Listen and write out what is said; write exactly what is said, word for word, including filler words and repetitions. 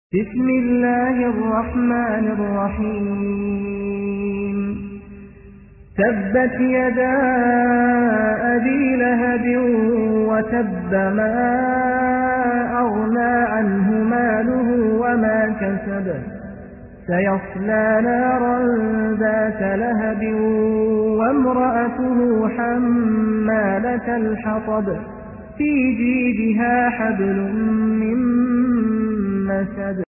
بسم الله الرحمن الرحيم تبت يدا أبي لهب وتب ما أغنى عنه ماله وما كسب سيصلى نارا ذات لهب وامرأته حمالة الحطب في جيدها حبل من مسد